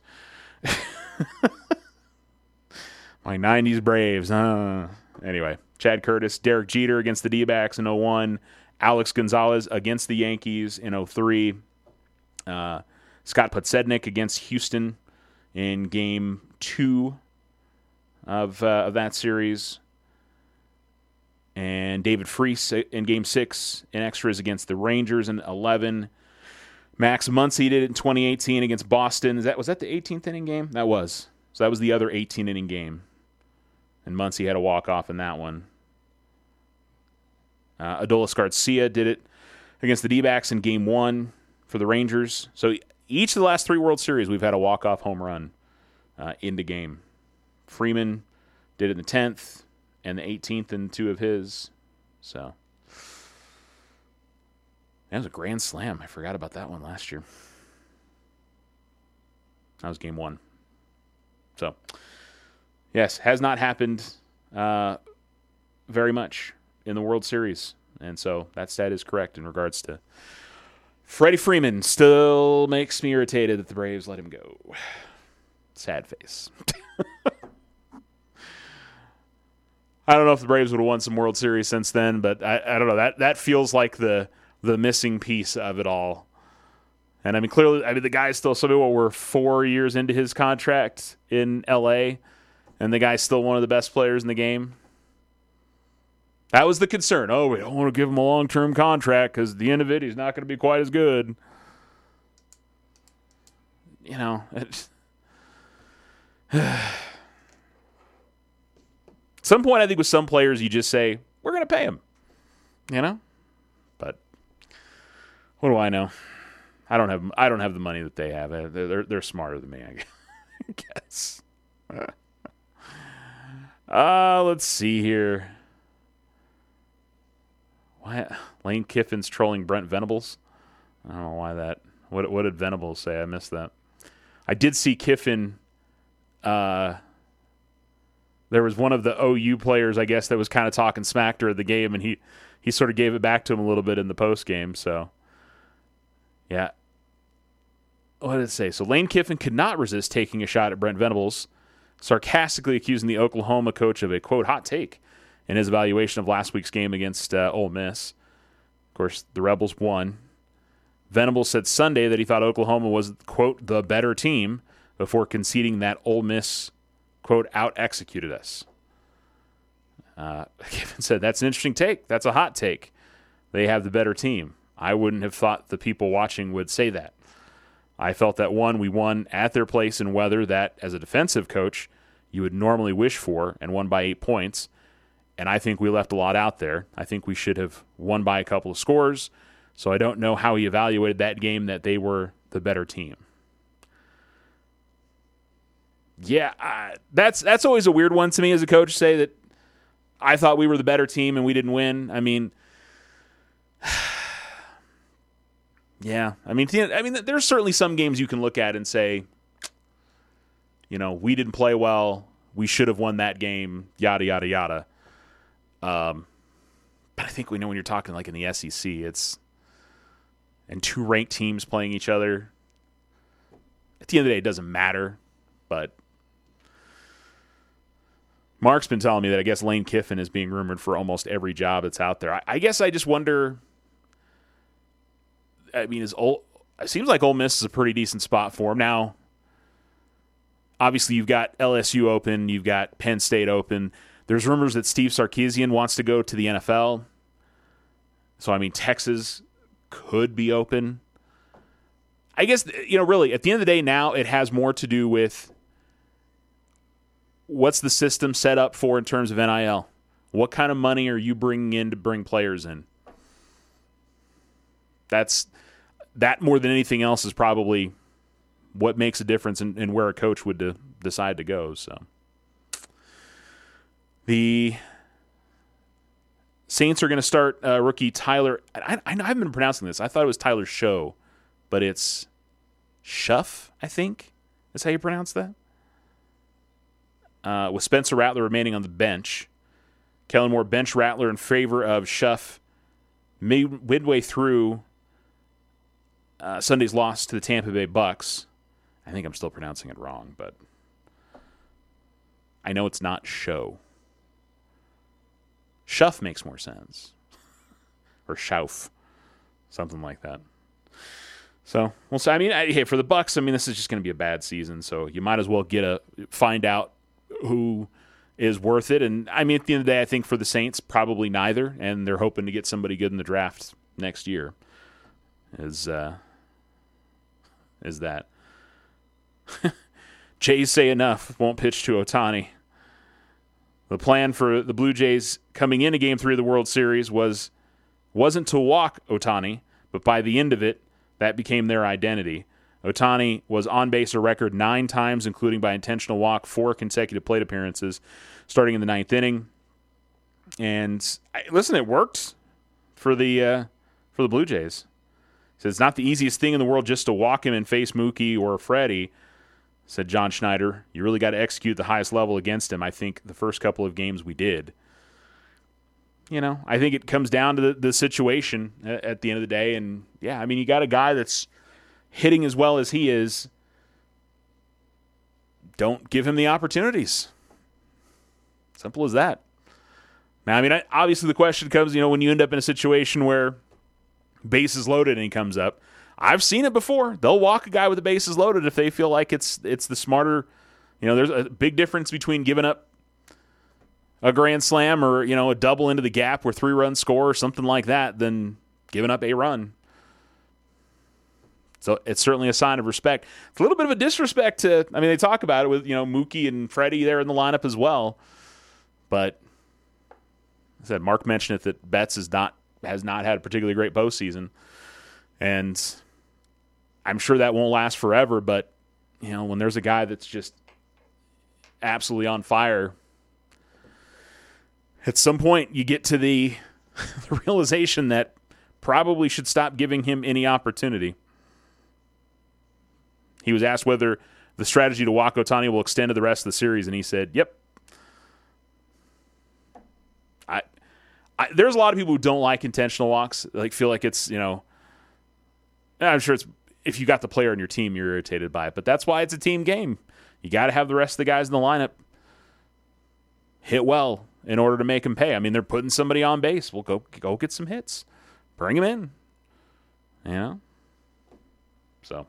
My 90s Braves. Anyway, Chad Curtis. Derek Jeter against the D-backs in 01. Alex Gonzalez against the Yankees in 03. Scott Podsednik against Houston in Game 2 of that series. And David Freese in Game 6 in extras against the Rangers in 11. Max Muncy did it in 2018 against Boston. Was that the 18th inning game? That was. So that was the other 18-inning game. And Muncy had a walk-off in that one. Adolis Garcia did it against the D-backs in Game 1 for the Rangers. So each of the last 3 World Series, we've had a walk-off home run in the game. Freeman did it in the 10th and the 18th in 2 of his. So that was a grand slam. I forgot about that one last year. That was Game 1. So, yes, has not happened very much in the World Series. And so that stat is correct in regards to Freddie Freeman. Still makes me irritated that the Braves let him go. Sad face. I don't know if the Braves would have won some World Series since then, but I don't know. That feels like the missing piece of it all. And I mean, clearly, the guy's still, we're 4 years into his contract in LA, and the guy's still one of the best players in the game. That was the concern. Oh, we don't want to give him a long-term contract because at the end of it, he's not going to be quite as good. You know, at some point, I think with some players, you just say, we're going to pay him. You know? But What do I know? I don't have the money that they have. They're smarter than me, I guess. Let's see here. Why Lane Kiffin's trolling Brent Venables? I don't know why that. What did Venables say? I missed that. I did see Kiffin. There was one of the OU players, I guess, that was kind of talking smack during the game, and he sort of gave it back to him a little bit in the post game. So, yeah. What did it say? So Lane Kiffin could not resist taking a shot at Brent Venables, sarcastically accusing the Oklahoma coach of a, quote, hot take in his evaluation of last week's game against Ole Miss. Of course, the Rebels won. Venables said Sunday that he thought Oklahoma was, quote, the better team before conceding that Ole Miss, quote, out-executed us. Kiffin said, that's an interesting take. That's a hot take. They have the better team. I wouldn't have thought the people watching would say that. I felt that, one, we won at their place in weather that, as a defensive coach, you would normally wish for, and won by 8 points. And I think we left a lot out there. I think we should have won by a couple of scores. So I don't know how he evaluated that game that they were the better team. Yeah, that's always a weird one to me as a coach, say that I thought we were the better team and we didn't win. I mean, yeah. I mean, there's certainly some games you can look at and say, you know, we didn't play well. We should have won that game, yada, yada, yada. But I think we know when you're talking like in the SEC, and two ranked teams playing each other. At the end of the day, it doesn't matter. But Mark's been telling me that I guess Lane Kiffin is being rumored for almost every job that's out there. I guess I just wonder. I mean, it seems like Ole Miss is a pretty decent spot for him now. Obviously, you've got LSU open, you've got Penn State open. There's rumors that Steve Sarkisian wants to go to the NFL. So, I mean, Texas could be open. I guess, you know, really, at the end of the day now, it has more to do with what's the system set up for in terms of NIL. What kind of money are you bringing in to bring players in? That more than anything else is probably what makes a difference in where a coach would decide to go. So the Saints are going to start rookie Tyler. I haven't been pronouncing this. I thought it was Tyler Show, but it's Schuff, I think. That's how you pronounce that. With Spencer Rattler remaining on the bench. Kellen Moore bench Rattler in favor of Schuff midway through Sunday's loss to the Tampa Bay Bucks. I think I'm still pronouncing it wrong, but I know it's not Show. Schuff makes more sense. Or Schauf. Something like that. So, we'll see. I mean, hey, for the Bucks, I mean, this is just going to be a bad season, so you might as well find out who is worth it. And, I mean, at the end of the day, I think for the Saints, probably neither, and they're hoping to get somebody good in the draft next year. Is that. Jays say enough, won't pitch to Ohtani. The plan for the Blue Jays coming into Game 3 of the World Series wasn't to walk Ohtani, but by the end of it, that became their identity. Ohtani was on base a record 9 times, including by intentional walk, 4 consecutive plate appearances, starting in the 9th inning. And listen, it worked for the Blue Jays. Said it's not the easiest thing in the world just to walk him and face Mookie or Freddie. Said John Schneider, you really got to execute the highest level against him. I think the first couple of games we did. You know, I think it comes down to the situation at the end of the day. And, yeah, I mean, you got a guy that's hitting as well as he is. Don't give him the opportunities. Simple as that. Now, I mean, obviously the question comes, you know, when you end up in a situation where bases loaded and he comes up. I've seen it before. They'll walk a guy with the bases loaded if they feel like it's the smarter. You know, there's a big difference between giving up a grand slam or, you know, a double into the gap where 3 runs score or something like that than giving up a run. So it's certainly a sign of respect. It's a little bit of a disrespect to, I mean, they talk about it with, you know, Mookie and Freddie there in the lineup as well. But I said, Mark mentioned it that Betts has not had a particularly great postseason. And I'm sure that won't last forever, but, you know, when there's a guy that's just absolutely on fire, at some point you get to the realization that probably should stop giving him any opportunity. He was asked whether the strategy to walk Ohtani will extend to the rest of the series, and he said, yep. There's a lot of people who don't like intentional walks, like feel like it's, you know, I'm sure it's, if you got the player on your team, you're irritated by it, but that's why it's a team game. You got to have the rest of the guys in the lineup hit well in order to make them pay. I mean, they're putting somebody on base. Well, go get some hits. Bring them in. You know? So,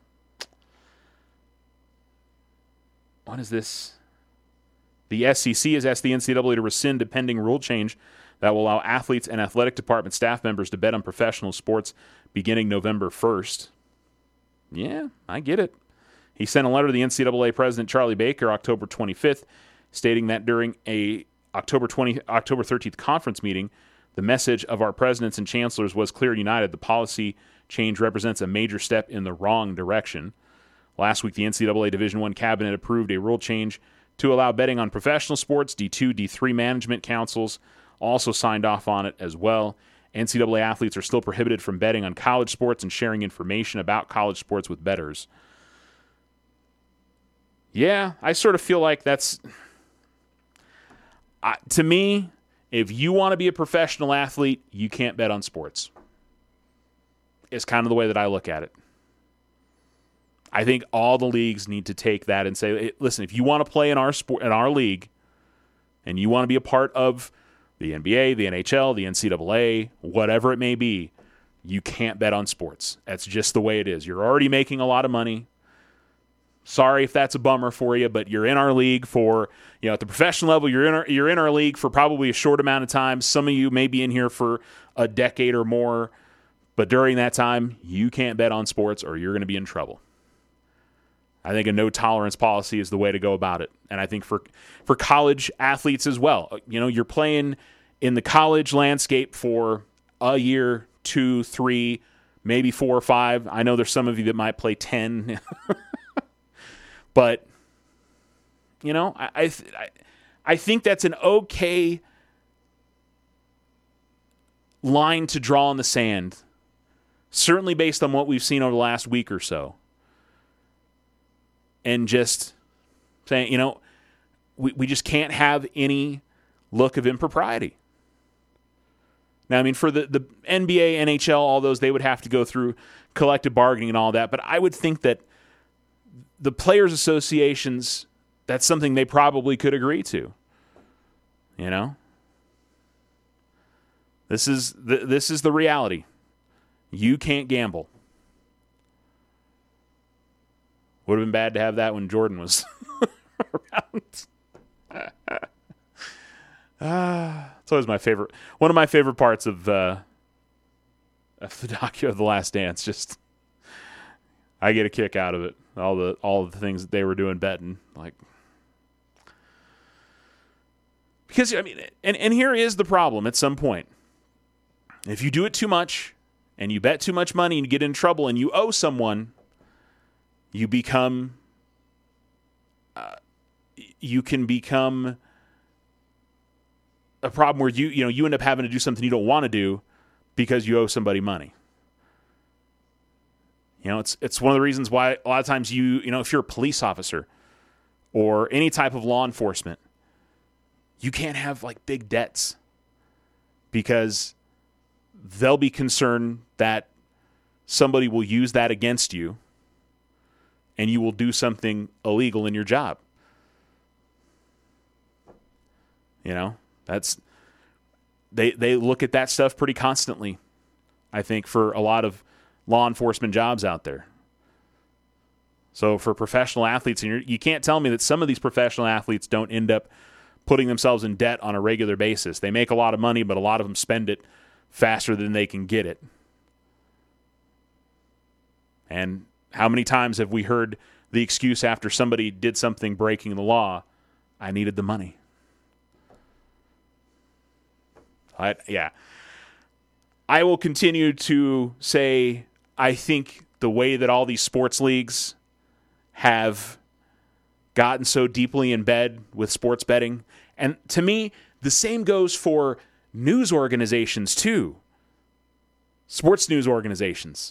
what is this? The SEC has asked the NCAA to rescind a pending rule change that will allow athletes and athletic department staff members to bet on professional sports beginning November 1st. Yeah, I get it. He sent a letter to the NCAA president, Charlie Baker, October 25th, stating that during a October 13th conference meeting, the message of our presidents and chancellors was clear and united. The policy change represents a major step in the wrong direction. Last week, the NCAA Division I cabinet approved a rule change to allow betting on professional sports. D2, D3 management councils also signed off on it as well. NCAA athletes are still prohibited from betting on college sports and sharing information about college sports with bettors. Yeah, I sort of feel like that's... to me, if you want to be a professional athlete, you can't bet on sports. It's kind of the way that I look at it. I think all the leagues need to take that and say, hey, listen, if you want to play in our sport, in our league, and you want to be a part of the NBA, the NHL, the NCAA, whatever it may be, you can't bet on sports. That's just the way it is. You're already making a lot of money. Sorry if that's a bummer for you, but you're in our league for, you know, at the professional level, you're in our league for probably a short amount of time. Some of you may be in here for a decade or more, but during that time, you can't bet on sports or you're going to be in trouble. I think a no-tolerance policy is the way to go about it. And I think for college athletes as well, you know, you're playing in the college landscape for a year, 2, 3, maybe 4 or 5. I know there's some of you that might play 10. But, you know, I think that's an okay line to draw in the sand, certainly based on what we've seen over the last week or so. And just saying, you know, we just can't have any look of impropriety. Now, I mean, for the NBA, NHL, all those, they would have to go through collective bargaining and all that. But I would think that the players' associations, that's something they probably could agree to. You know? This is the reality. You can't gamble. Would have been bad to have that when Jordan was around. It's always my favorite. One of my favorite parts of the docu of The Last Dance. Just, I get a kick out of it. All the things that they were doing betting, like, because I mean, and here is the problem. At some point, if you do it too much and you bet too much money and you get in trouble and you owe someone, you become, you can become a problem where you end up having to do something you don't want to do because you owe somebody money. You know, it's one of the reasons why a lot of times you know, if you're a police officer or any type of law enforcement, you can't have like big debts because they'll be concerned that somebody will use that against you and you will do something illegal in your job. You know, that's they look at that stuff pretty constantly, I think, for a lot of law enforcement jobs out there. So for professional athletes, and you can't tell me that some of these professional athletes don't end up putting themselves in debt on a regular basis. They make a lot of money, but a lot of them spend it faster than they can get it. And how many times have we heard the excuse after somebody did something breaking the law, I needed the money? I will continue to say I think the way that all these sports leagues have gotten so deeply in bed with sports betting, and to me, the same goes for news organizations too. Sports news organizations.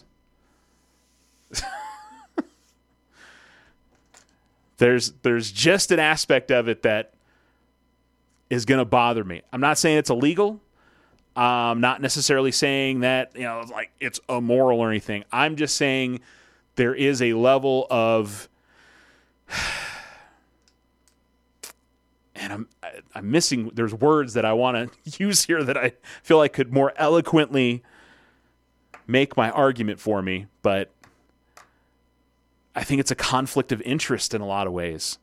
There's just an aspect of it that is going to bother me. I'm not saying it's illegal. I'm not necessarily saying that, like it's immoral or anything. I'm just saying there is a level of, and I'm missing, there's words that I want to use here that I feel like could more eloquently make my argument for me, but I think it's a conflict of interest in a lot of ways.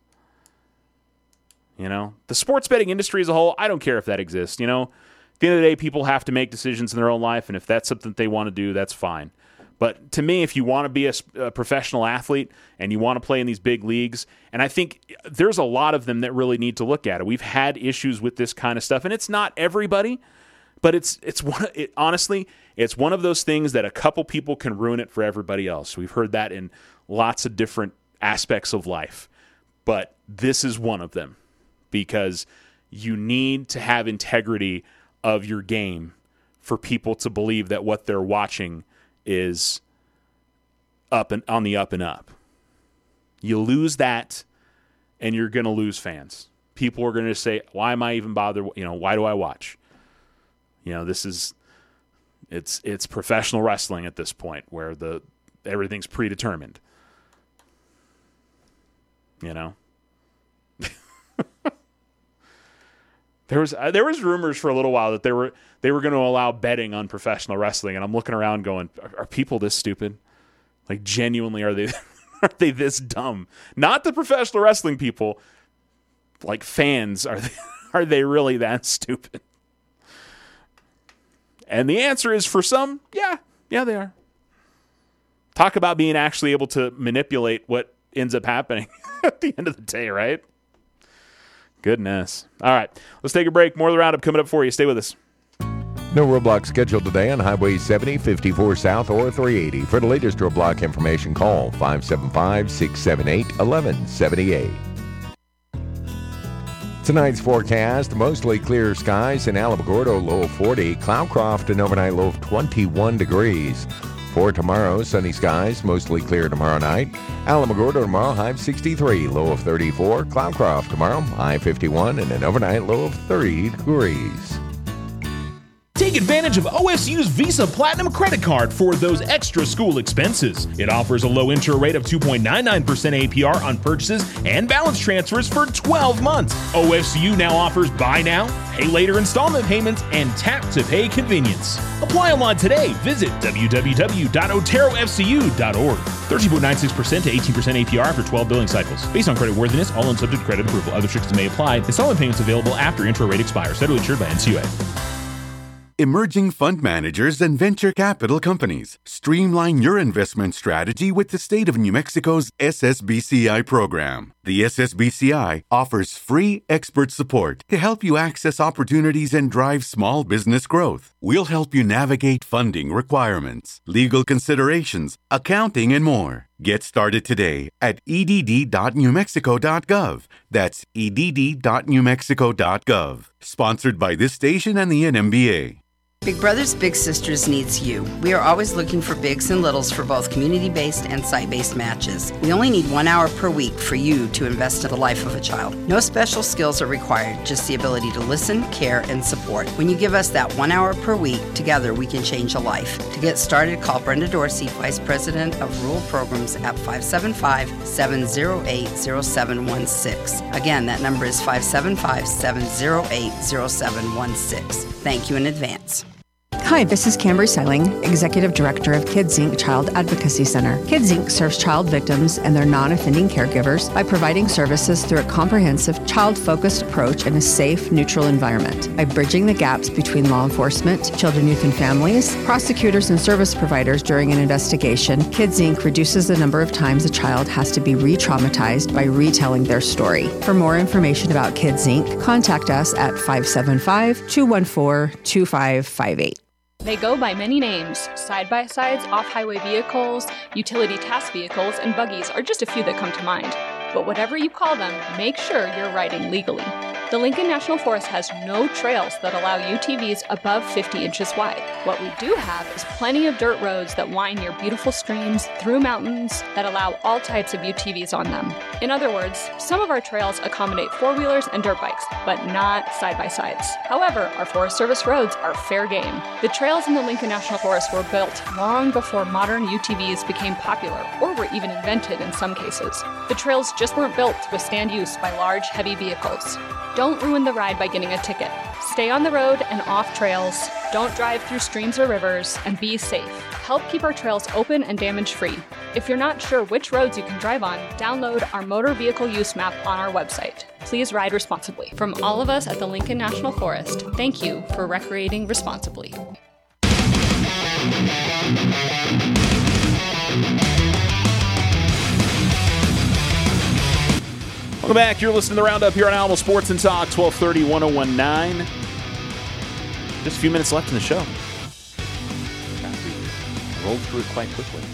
The sports betting industry as a whole, I don't care if that exists. At the end of the day, people have to make decisions in their own life, and if that's something they want to do, that's fine. But to me, if you want to be a professional athlete and you want to play in these big leagues, and I think there's a lot of them that really need to look at it. We've had issues with this kind of stuff, and it's not everybody, but honestly, it's one of those things that a couple people can ruin it for everybody else. We've heard that in lots of different aspects of life, but this is one of them because you need to have integrity of your game for people to believe that what they're watching is up and on the up and up. You lose that and you're going to lose fans. People are going to say, why am I even bothered? Why do I watch? It's professional wrestling at this point where everything's predetermined. There was rumors for a little while that they were going to allow betting on professional wrestling, and I'm looking around going, are people this stupid? Like, genuinely, are they this dumb? Not the professional wrestling people, like fans, are they really that stupid? And the answer is, for some, yeah, they are. Talk about being actually able to manipulate what ends up happening at the end of the day, right? Goodness. All right, let's take a break. More of the Roundup coming up for you. Stay with us. No roadblocks scheduled today on Highway 70, 54 South, or 380. For the latest roadblock information, call 575-678-1178. Tonight's forecast, mostly clear skies in Alamogordo, low of 40. Cloudcroft, an overnight low of 21 degrees. For tomorrow, sunny skies, mostly clear tomorrow night. Alamogordo tomorrow, high of 63, low of 34. Cloudcroft tomorrow, high 51, and an overnight low of 30 degrees. Take advantage of OSU's Visa Platinum credit card for those extra school expenses. It offers a low intro rate of 2.99% APR on purchases and balance transfers for 12 months. OSU now offers buy now, pay later installment payments, and tap to pay convenience. Apply online today. Visit www.oterofcu.org. 13.96% to 18% APR after 12 billing cycles. Based on credit worthiness, all loans subject to credit approval. Other restrictions may apply. Installment payments available after intro rate expires. Federally insured by NCUA. Emerging fund managers and venture capital companies. Streamline your investment strategy with the state of New Mexico's SSBCI program. The SSBCI offers free expert support to help you access opportunities and drive small business growth. We'll help you navigate funding requirements, legal considerations, accounting, and more. Get started today at edd.newmexico.gov. That's edd.newmexico.gov. Sponsored by this station and the NMBA. Big Brothers Big Sisters needs you. We are always looking for bigs and littles for both community-based and site-based matches. We only need 1 hour per week for you to invest in the life of a child. No special skills are required, just the ability to listen, care, and support. When you give us that 1 hour per week, together we can change a life. To get started, call Brenda Dorsey, Vice President of Rural Programs at 575-708-0716. Again, that number is 575-708-0716. Thank you in advance. Hi, this is Cambry Seiling, Executive Director of Kids Inc. Child Advocacy Center. Kids Inc. serves child victims and their non-offending caregivers by providing services through a comprehensive, child-focused approach in a safe, neutral environment. By bridging the gaps between law enforcement, children, youth, and families, prosecutors, and service providers during an investigation, Kids Inc. reduces the number of times a child has to be re-traumatized by retelling their story. For more information about Kids Inc., contact us at 575-214-2558. They go by many names. Side-by-sides, off-highway vehicles, utility task vehicles, and buggies are just a few that come to mind. But whatever you call them, make sure you're riding legally. The Lincoln National Forest has no trails that allow UTVs above 50 inches wide. What we do have is plenty of dirt roads that wind near beautiful streams, through mountains, that allow all types of UTVs on them. In other words, some of our trails accommodate four-wheelers and dirt bikes, but not side-by-sides. However, our Forest Service roads are fair game. The trails in the Lincoln National Forest were built long before modern UTVs became popular, or were even invented in some cases. The trails just weren't built to withstand use by large, heavy vehicles. Don't ruin the ride by getting a ticket. Stay on the road and off trails. Don't drive through streams or rivers, and be safe. Help keep our trails open and damage-free. If you're not sure which roads you can drive on, download our motor vehicle use map on our website. Please ride responsibly. From all of us at the Lincoln National Forest, thank you for recreating responsibly. Welcome back. You're listening to the Roundup here on Alamo Sports and Talk, 1230, 1019. Just a few minutes left in the show. Rolled through it quite quickly.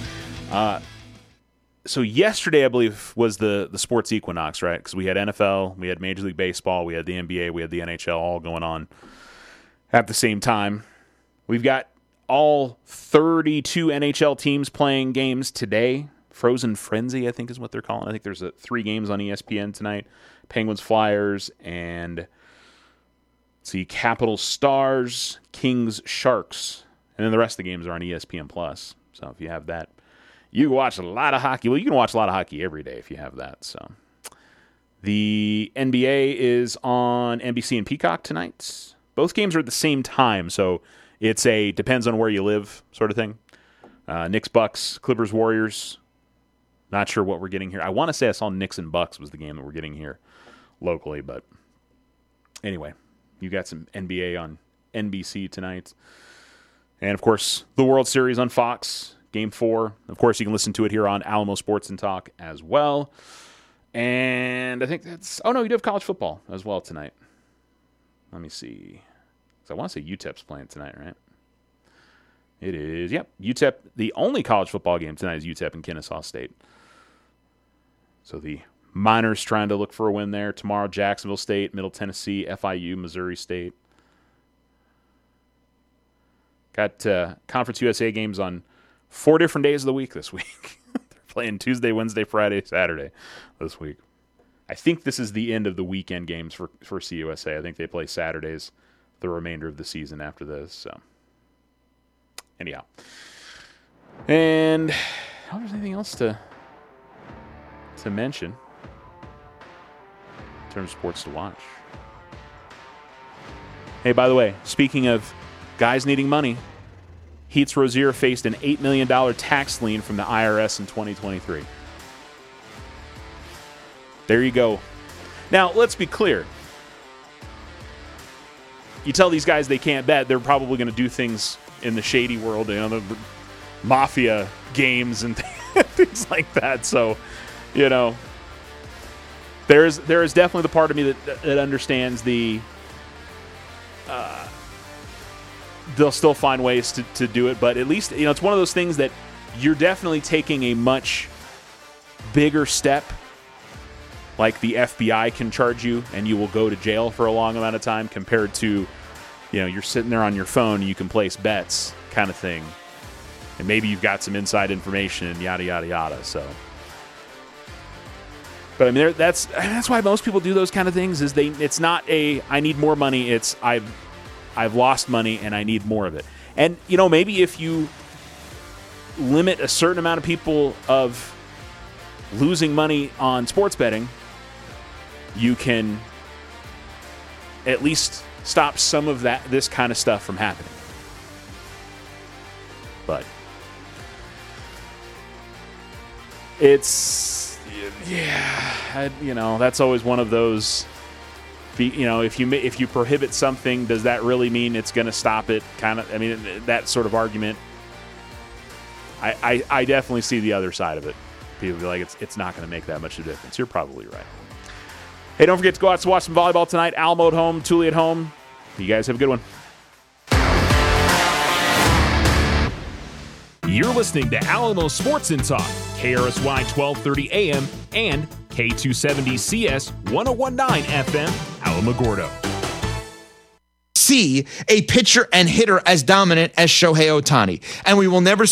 So yesterday, I believe, was the sports equinox, right? Because we had NFL, we had Major League Baseball, we had the NBA, we had the NHL all going on at the same time. We've got all 32 NHL teams playing games today. Frozen Frenzy, I think is what they're calling it. I think there's 3 games on ESPN tonight. Penguins, Flyers, and let's see, Capitals, Stars, Kings, Sharks. And then the rest of the games are on ESPN+. So if you have that, you can watch a lot of hockey. Well, you can watch a lot of hockey every day if you have that. So the NBA is on NBC and Peacock tonight. Both games are at the same time, so it's a depends on where you live sort of thing. Knicks, Bucks, Clippers, Warriors. Not sure what we're getting here. I want to say I saw Knicks and Bucks was the game that we're getting here locally, but anyway, you got some NBA on NBC tonight. And, of course, the World Series on Fox, Game 4. Of course, you can listen to it here on Alamo Sports and Talk as well. And I think that's... Oh, no, you do have college football as well tonight. Let me see. So I want to say UTEP's playing tonight, right? It is. Yep, UTEP. The only college football game tonight is UTEP and Kennesaw State. So the Miners trying to look for a win there. Tomorrow, Jacksonville State, Middle Tennessee, FIU, Missouri State. Got Conference USA games on 4 different days of the week this week. They're playing Tuesday, Wednesday, Friday, Saturday this week. I think this is the end of the weekend games for CUSA. I think they play Saturdays the remainder of the season after this. So, anyhow. And I don't know if there's anything else to mention in terms of sports to watch. Hey, by the way, speaking of guys needing money, Heath Rozier faced an $8 million tax lien from the IRS in 2023. There you go. Now, let's be clear. You tell these guys they can't bet, they're probably going to do things in the shady world, the mafia games and things like that. So, there is definitely the part of me that understands the they'll still find ways to do it, but at least it's one of those things that you're definitely taking a much bigger step. Like the FBI can charge you and you will go to jail for a long amount of time compared to, you're sitting there on your phone and you can place bets kind of thing. And maybe you've got some inside information and yada, yada, yada. So, but I mean, that's why most people do those kind of things is it's not I need more money. It's I've lost money and I need more of it. And, maybe if you limit a certain amount of people of losing money on sports betting, you can at least stop some of this kind of stuff from happening. But it's, that's always one of those, if you prohibit something, does that really mean it's going to stop it? That sort of argument. I definitely see the other side of it. People be like, it's not going to make that much of a difference. You're probably right. Hey, don't forget to go out to watch some volleyball tonight. Alamo at home, Thule at home. You guys have a good one. You're listening to Alamo Sports and Talk, KRSY 1230 AM and K270CS 1019 FM, Alamogordo. See a pitcher and hitter as dominant as Shohei Ohtani, and we will never